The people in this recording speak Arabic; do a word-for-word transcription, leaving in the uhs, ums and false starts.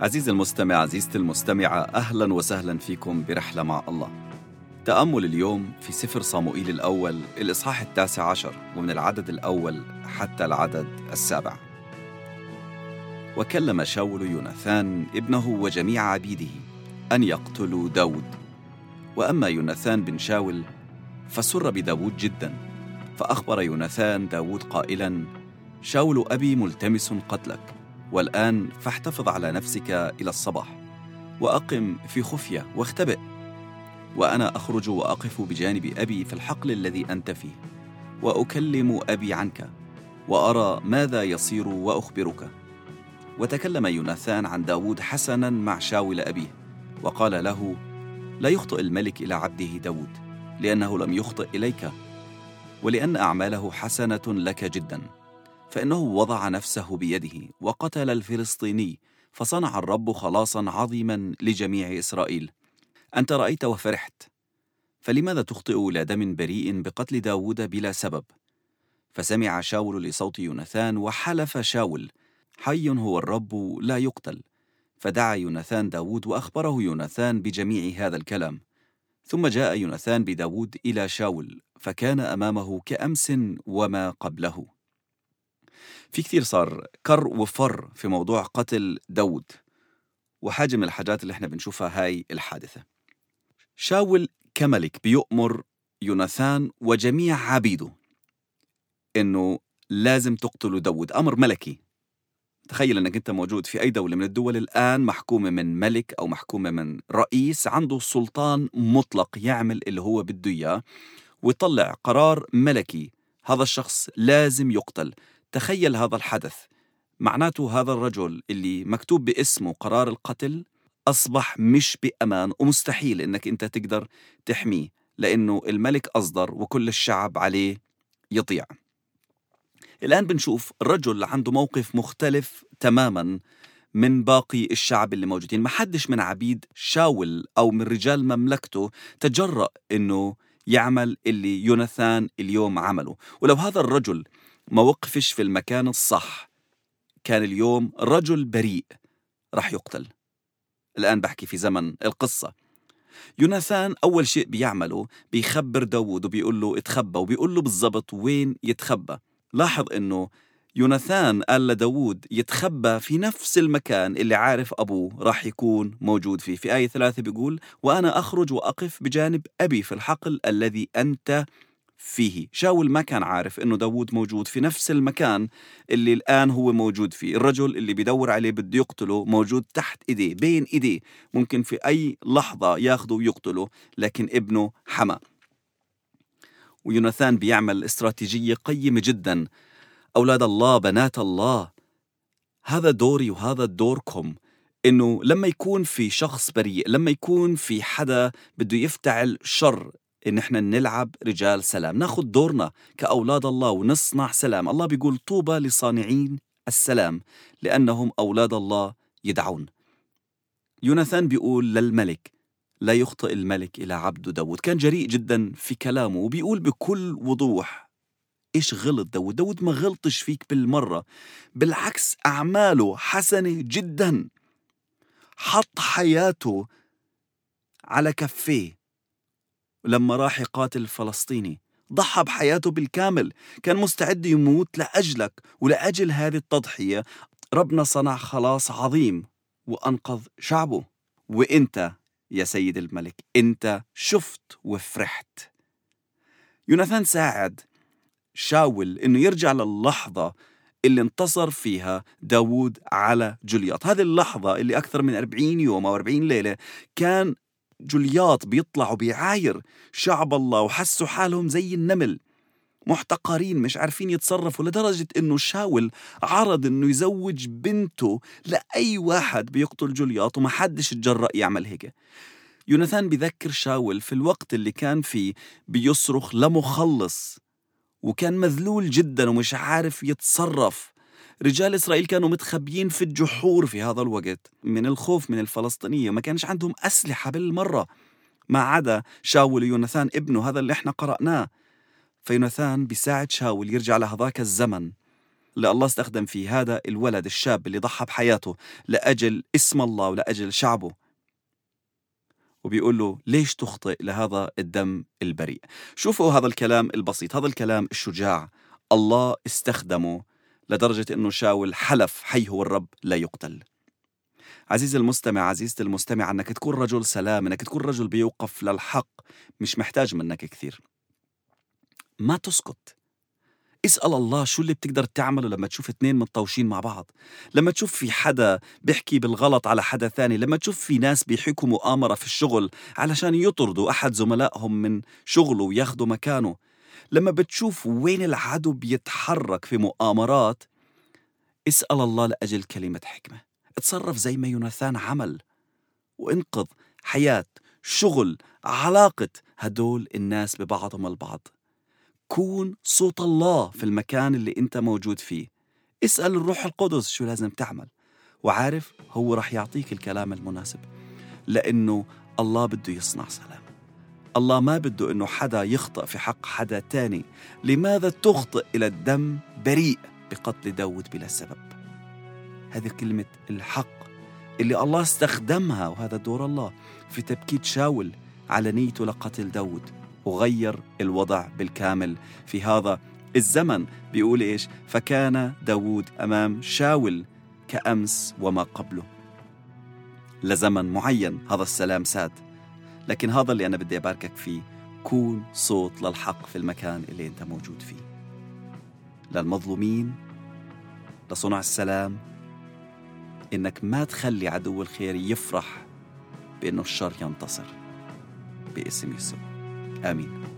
عزيزي المستمع، عزيزتي المستمعة، أهلا وسهلا فيكم برحلة مع الله. تأمل اليوم في سفر صموئيل الأول الإصحاح التاسع عشر، ومن العدد الأول حتى العدد السابع. وكلم شاول يوناثان ابنه وجميع عبيده أن يقتلوا داود. وأما يوناثان بن شاول فسر بداود جدا، فأخبر يوناثان داود قائلا: شاول أبي ملتمس قتلك، والآن فاحتفظ على نفسك إلى الصباح، وأقم في خفية واختبئ، وأنا أخرج وأقف بجانب أبي في الحقل الذي أنت فيه، وأكلم أبي عنك، وأرى ماذا يصير وأخبرك. وتكلم يوناثان عن داود حسنا مع شاول أبيه، وقال له: لا يخطئ الملك إلى عبده داود، لأنه لم يخطئ إليك، ولأن أعماله حسنة لك جدا، فإنه وضع نفسه بيده وقتل الفلسطيني، فصنع الرب خلاصا عظيما لجميع إسرائيل. أنت رأيت وفرحت، فلماذا تخطئ إلى دم بريء بقتل داود بلا سبب؟ فسمع شاول لصوت يوناثان، وحلف شاول: حي هو الرب لا يقتل. فدعا يوناثان داود، وأخبره يوناثان بجميع هذا الكلام. ثم جاء يوناثان بداود إلى شاول، فكان أمامه كأمس وما قبله. في كثير صار كر وفر في موضوع قتل داود، وحاجة من الحاجات اللي احنا بنشوفها هاي الحادثة. شاول كملك بيؤمر يوناثان وجميع عبيده إنه لازم تقتلوا داود، أمر ملكي. تخيل أنك أنت موجود في أي دولة من الدول الآن محكومة من ملك أو محكومة من رئيس عنده سلطان مطلق يعمل اللي هو بده إياه، ويطلع قرار ملكي: هذا الشخص لازم يقتل. تخيل هذا الحدث، معناته هذا الرجل اللي مكتوب باسمه قرار القتل أصبح مش بأمان، ومستحيل إنك أنت تقدر تحميه، لأنه الملك أصدر وكل الشعب عليه يطيع. الآن بنشوف الرجل عنده موقف مختلف تماما من باقي الشعب اللي موجودين. ما حدش من عبيد شاول أو من رجال مملكته تجرأ إنه يعمل اللي يوناثان اليوم عمله. ولو هذا الرجل ما وقفش في المكان الصح، كان اليوم رجل بريء رح يقتل. الآن بحكي في زمن القصة. يوناثان أول شيء بيعمله بيخبر داود وبيقول له اتخبى، وبيقول له بالضبط وين يتخبى. لاحظ إنه يوناثان قال لداود يتخبى في نفس المكان اللي عارف أبوه راح يكون موجود فيه. في آية ثلاثة بيقول: وأنا أخرج وأقف بجانب أبي في الحقل الذي أنت فيه. شاول ما كان عارف إنه داود موجود في نفس المكان اللي الآن هو موجود فيه. الرجل اللي بيدور عليه بده يقتله موجود تحت إيديه، بين إيديه، ممكن في أي لحظة ياخده ويقتله، لكن ابنه حمى. ويوناثان بيعمل استراتيجية قيمة جدا. أولاد الله، بنات الله، هذا دوري وهذا دوركم، إنه لما يكون في شخص بريء، لما يكون في حدا بده يفتعل شر، إن إحنا نلعب رجال سلام، ناخد دورنا كأولاد الله ونصنع سلام. الله بيقول: طوبى لصانعين السلام لأنهم أولاد الله يدعون. يوناثان بيقول للملك: لا يخطئ الملك إلى عبده داود. كان جريء جدا في كلامه، وبيقول بكل وضوح إيش غلط داود. داود ما غلطش فيك بالمرة، بالعكس أعماله حسنة جدا. حط حياته على كفيه لما راح يقاتل الفلسطيني، ضحى بحياته بالكامل، كان مستعد يموت لأجلك. ولأجل هذه التضحية ربنا صنع خلاص عظيم وأنقذ شعبه. وإنت يا سيد الملك، إنت شفت وفرحت. يوناثان ساعد شاول إنه يرجع للحظة اللي انتصر فيها داود على جولياط. هذه اللحظة اللي أكثر من أربعين يوم أو أربعين ليلة كان جولياط بيطلعوا بيعاير شعب الله، وحسوا حالهم زي النمل محتقرين، مش عارفين يتصرفوا، لدرجة إنه شاول عرض إنه يزوج بنته لأي واحد بيقتل جولياط، وما حدش يتجرأ يعمل هيك. يوناثان بذكر شاول في الوقت اللي كان فيه بيصرخ لمخلص، وكان مذلول جدا ومش عارف يتصرف. رجال إسرائيل كانوا متخبيين في الجحور في هذا الوقت من الخوف من الفلسطينية، ما كانش عندهم أسلحة بالمرة، ما عدا شاول ويوناثان ابنه، هذا اللي احنا قرأناه. فيوناثان بيساعد شاول يرجع لهذاك الزمن اللي الله استخدم فيه هذا الولد الشاب اللي ضحى بحياته لأجل اسم الله ولأجل شعبه، وبيقول له ليش تخطئ لهذا الدم البريء؟ شوفوا هذا الكلام البسيط، هذا الكلام الشجاع الله استخدمه لدرجة أنه شاول حلف حي هو الرب لا يقتل. عزيزي المستمع، عزيزتي المستمع، أنك تكون رجل سلام، أنك تكون رجل بيوقف للحق، مش محتاج منك كثير. ما تسكت، اسأل الله شو اللي بتقدر تعمله لما تشوف اثنين متطوشين مع بعض، لما تشوف في حدا بيحكي بالغلط على حدا ثاني، لما تشوف في ناس بيحكوا مؤامرة في الشغل علشان يطردوا أحد زملائهم من شغله وياخدوا مكانه، لما بتشوف وين العدو بيتحرك في مؤامرات، اسأل الله لأجل كلمة حكمة. اتصرف زي ما يوناثان عمل وانقذ حياة، شغل، علاقة هدول الناس ببعضهم البعض. كون صوت الله في المكان اللي انت موجود فيه. اسأل الروح القدس شو لازم تعمل، وعارف هو رح يعطيك الكلام المناسب، لأنه الله بده يصنع سلام. الله ما بده إنه حدا يخطئ في حق حدا تاني. لماذا تخطئ إلى الدم بريء بقتل داود بلا سبب؟ هذه كلمة الحق اللي الله استخدمها، وهذا دور الله في تبكيت شاول على نيته لقتل داود، وغير الوضع بالكامل في هذا الزمن. بيقول إيش؟ فكان داود أمام شاول كأمس وما قبله. لزمن معين هذا السلام ساد، لكن هذا اللي أنا بدي أباركك فيه، كون صوت للحق في المكان اللي أنت موجود فيه، للمظلومين، لصنع السلام، إنك ما تخلي عدو الخير يفرح بأنه الشر ينتصر، باسم يسوع، آمين.